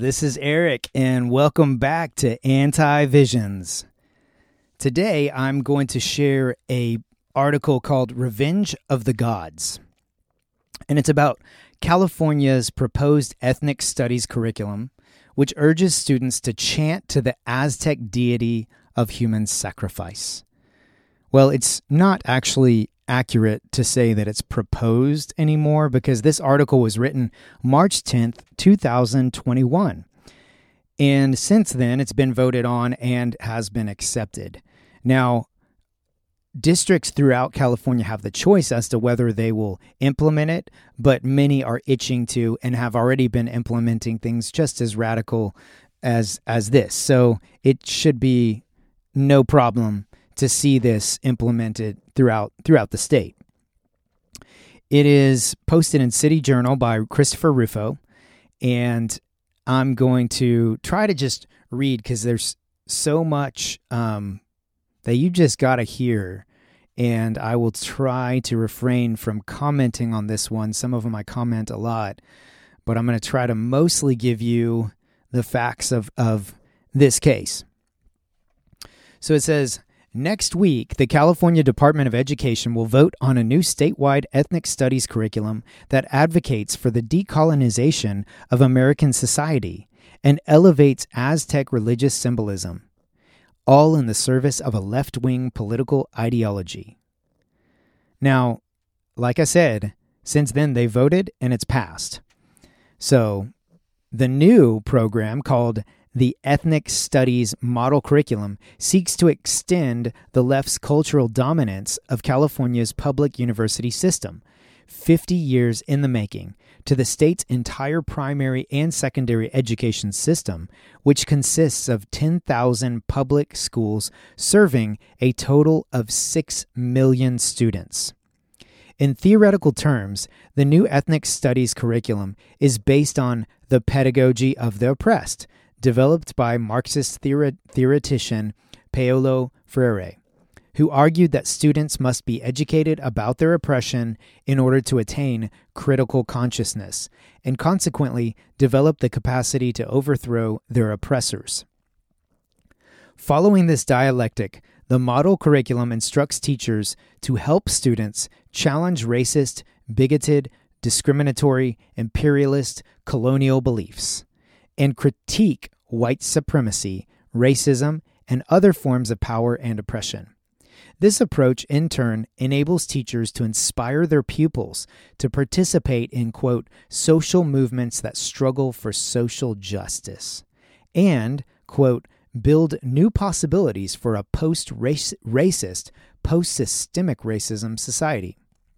this is Eric, and welcome back to Anti-Visions. Today, I'm going to share an article called Revenge of the Gods, and it's about California's proposed ethnic studies curriculum, which urges students to chant to the Aztec deity of human sacrifice. Well, it's not actually accurate to say that it's proposed anymore because this article was written March 10th, 2021. And since then, it's been voted on and has been accepted. Now, districts throughout California have the choice as to whether they will implement it, but many are itching to and have already been implementing things just as radical as this. So it should be no problem to see this implemented throughout the state. It is posted in City Journal by Christopher Rufo, and I'm going to try to just read because there's so much that you just got to hear, and I will try to refrain from commenting on this one. Some of them I comment a lot, but I'm going to try to mostly give you the facts of this case. So it says, next week, the California Department of Education will vote on a new statewide ethnic studies curriculum that advocates for the decolonization of American society and elevates Aztec religious symbolism, all in the service of a left-wing political ideology. Now, like I said, since then they voted and it's passed. So the new program called the Ethnic Studies Model Curriculum seeks to extend the left's cultural dominance of California's public university system, 50 years in the making, to the state's entire primary and secondary education system, which consists of 10,000 public schools serving a total of 6 million students. In theoretical terms, the new Ethnic Studies curriculum is based on the pedagogy of the oppressed, developed by Marxist theoretician Paolo Freire, who argued that students must be educated about their oppression in order to attain critical consciousness, and consequently develop the capacity to overthrow their oppressors. Following this dialectic, the model curriculum instructs teachers to help students challenge racist, bigoted, discriminatory, imperialist, colonial beliefs, and critique white supremacy, racism, and other forms of power and oppression. This approach, in turn, enables teachers to inspire their pupils to participate in, quote, social movements that struggle for social justice, and, quote, build new possibilities for a post-racist, post-systemic racism society.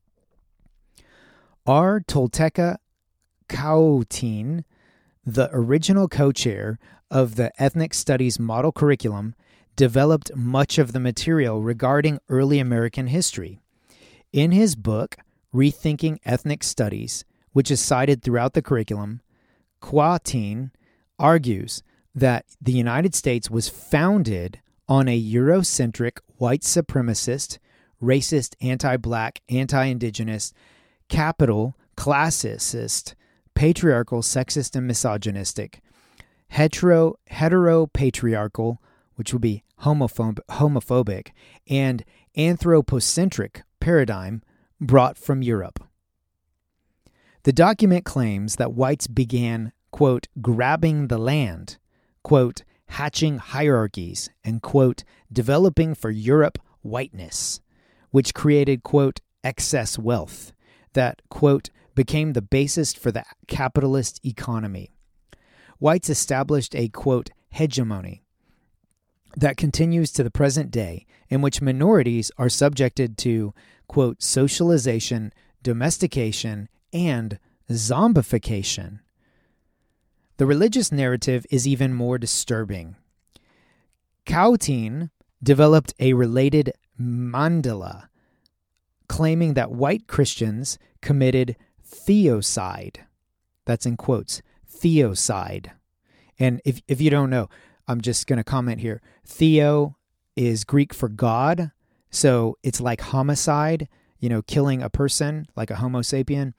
R. Tolteca Cautin, the original co-chair of the Ethnic Studies Model Curriculum, developed much of the material regarding early American history. In his book, Rethinking Ethnic Studies, which is cited throughout the curriculum, Cautin argues that the United States was founded on a Eurocentric, white supremacist, racist, anti-black, anti-indigenous, capital, classicist, patriarchal, sexist, and misogynistic, heteropatriarchal, which would be homophobic, and anthropocentric paradigm brought from Europe. The document claims that whites began, quote, grabbing the land, quote, hatching hierarchies, and, quote, developing for Europe whiteness, which created, quote, excess wealth that, quote, became the basis for the capitalist economy. Whites established a, quote, hegemony that continues to the present day, in which minorities are subjected to, quote, socialization, domestication, and zombification. The religious narrative is even more disturbing. Cautin developed a related mandala, claiming that white Christians committed theocide. That's in quotes, theocide. And if you don't know, I'm just going to comment here. Theo is Greek for God, so it's like homicide, killing a person, like a Homo sapien.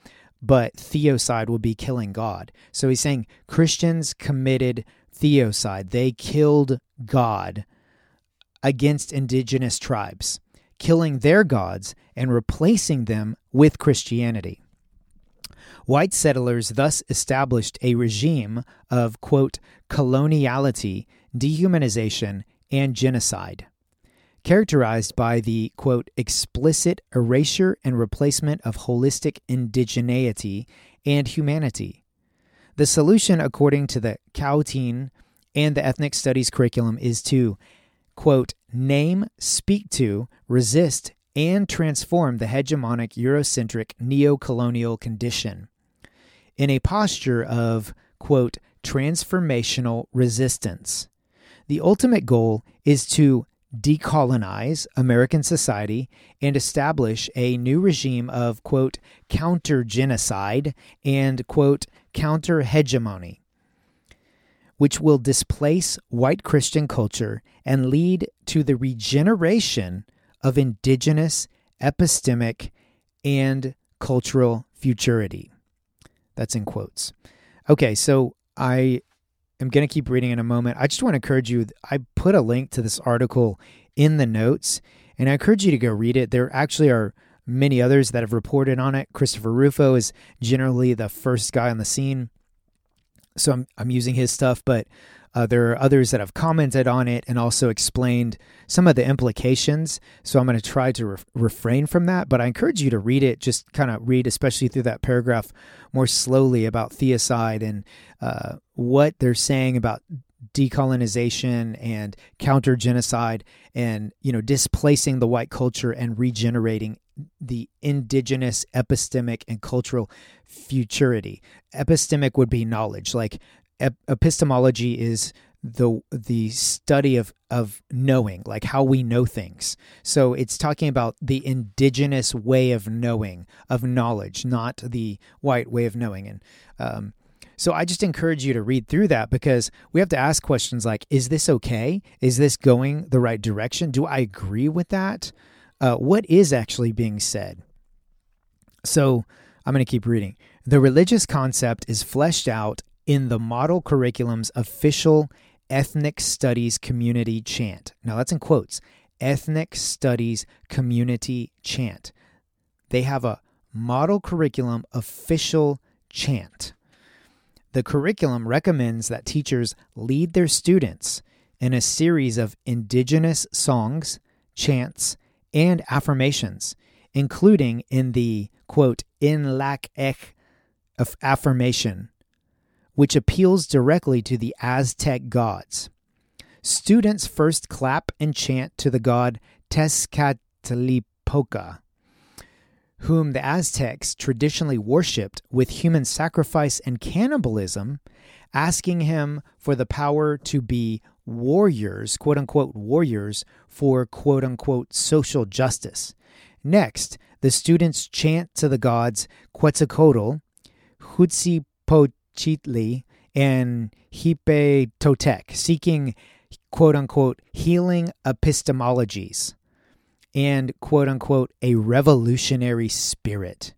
but theocide would be killing God. So he's saying Christians committed theocide. They killed God against indigenous tribes, killing their gods and replacing them with Christianity. White settlers thus established a regime of, quote, coloniality, dehumanization, and genocide, characterized by the, quote, explicit erasure and replacement of holistic indigeneity and humanity. The solution, according to the Kautain and the ethnic studies curriculum, is to, quote, name, speak to, resist, and transform the hegemonic Eurocentric neo-colonial condition in a posture of, quote, transformational resistance. The ultimate goal is to decolonize American society and establish a new regime of, quote, counter-genocide and, quote, counter-hegemony, which will displace white Christian culture and lead to the regeneration of indigenous, epistemic, and cultural futurity. That's in quotes. Okay, so I am going to keep reading in a moment. I just want to encourage you. I put a link to this article in the notes, and I encourage you to go read it. There actually are many others that have reported on it. Christopher Rufo is generally the first guy on the scene, so I'm using his stuff, but there are others that have commented on it and also explained some of the implications. So I'm going to try to refrain from that, but I encourage you to read it. Just kind of read, especially through that paragraph, more slowly about theocide and what they're saying about decolonization and counter-genocide and, displacing the white culture and regenerating the indigenous epistemic and cultural futurity. Epistemic would be knowledge. Like epistemology is the study of knowing, like how we know things. So it's talking about the indigenous way of knowing, of knowledge, not the white way of knowing. And so I just encourage you to read through that, because we have to ask questions like, is this okay? Is this going the right direction? Do I agree with that? What is actually being said? So I'm going to keep reading. The religious concept is fleshed out in the model curriculum's official ethnic studies community chant. Now that's in quotes. Ethnic studies community chant. They have a model curriculum official chant. The curriculum recommends that teachers lead their students in a series of indigenous songs, chants, and affirmations, including in the, quote, in lak ech of affirmation, which appeals directly to the Aztec gods. Students first clap and chant to the god Tezcatlipoca, whom the Aztecs traditionally worshipped with human sacrifice and cannibalism, asking him for the power to be warriors, quote-unquote warriors, for quote-unquote social justice. Next, the students chant to the gods Quetzalcoatl, Huitzilopochtli, and Hipe Totec, seeking quote-unquote healing epistemologies and quote-unquote a revolutionary spirit.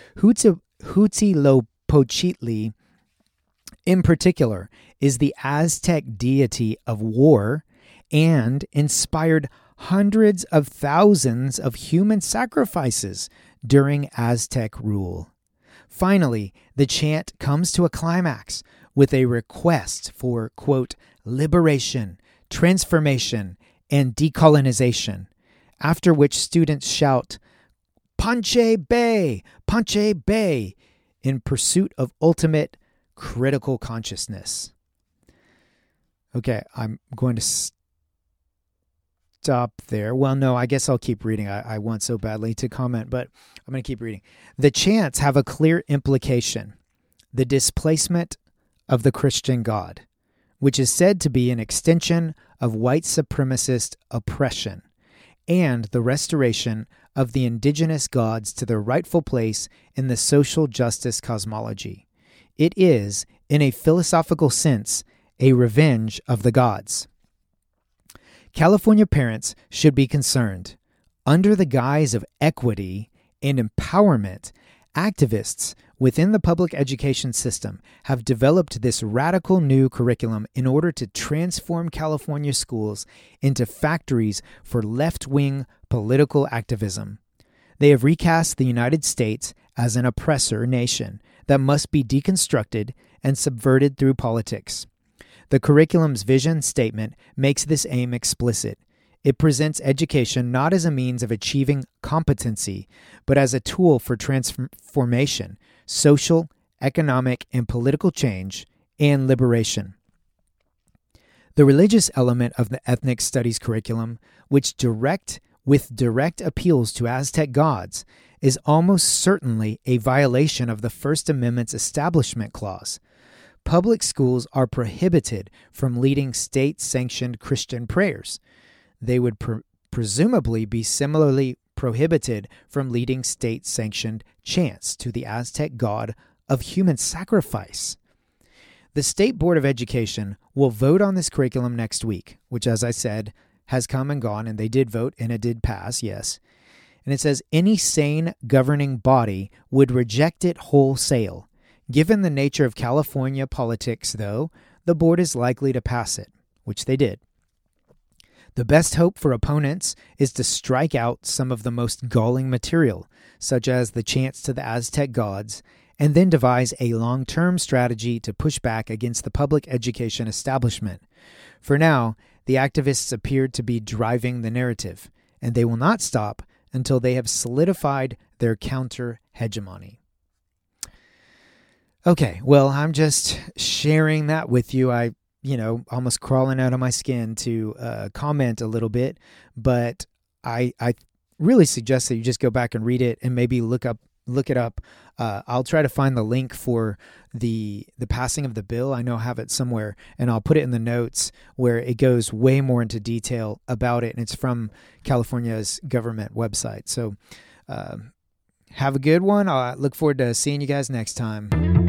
Huitzilopochtli, in particular, is the Aztec deity of war and inspired hundreds of thousands of human sacrifices during Aztec rule. Finally, the chant comes to a climax with a request for, quote, liberation, transformation, and decolonization, after which students shout, Panche Bay, Panche Bay, in pursuit of ultimate critical consciousness. Okay, I'm going to stop there. Well, no, I guess I'll keep reading. I want so badly to comment, but I'm going to keep reading. The chants have a clear implication: the displacement of the Christian God, which is said to be an extension of white supremacist oppression, and the restoration of the indigenous gods to their rightful place in the social justice cosmology. It is, in a philosophical sense, a revenge of the gods. California parents should be concerned, under the guise of equity and empowerment, Activists within the public education system have developed this radical new curriculum in order to transform California schools into factories for left-wing political activism. They have recast the United States as an oppressor nation that must be deconstructed and subverted through politics. The curriculum's vision statement makes this aim explicit. It presents education not as a means of achieving competency, but as a tool for transformation, social, economic, and political change, and liberation. The religious element of the ethnic studies curriculum, with direct appeals to Aztec gods, is almost certainly a violation of the First Amendment's Establishment Clause. Public schools are prohibited from leading state-sanctioned Christian prayers. They would presumably be similarly prohibited from leading state-sanctioned chants to the Aztec god of human sacrifice. The State Board of Education will vote on this curriculum next week, which, as I said, has come and gone, and they did vote, and it did pass, yes. And it says, any sane governing body would reject it wholesale. Given the nature of California politics, though, the board is likely to pass it, which they did. The best hope for opponents is to strike out some of the most galling material, such as the chants to the Aztec gods, and then devise a long-term strategy to push back against the public education establishment. For now, the activists appear to be driving the narrative, and they will not stop until they have solidified their counter-hegemony. Okay, well, I'm just sharing that with you. I almost crawling out of my skin to comment a little bit, but I really suggest that you just go back and read it and maybe look it up. I'll try to find the link for the passing of the bill. I know I have it somewhere, and I'll put it in the notes where it goes way more into detail about it, and it's from California's government website. So have a good one. I look forward to seeing you guys next time.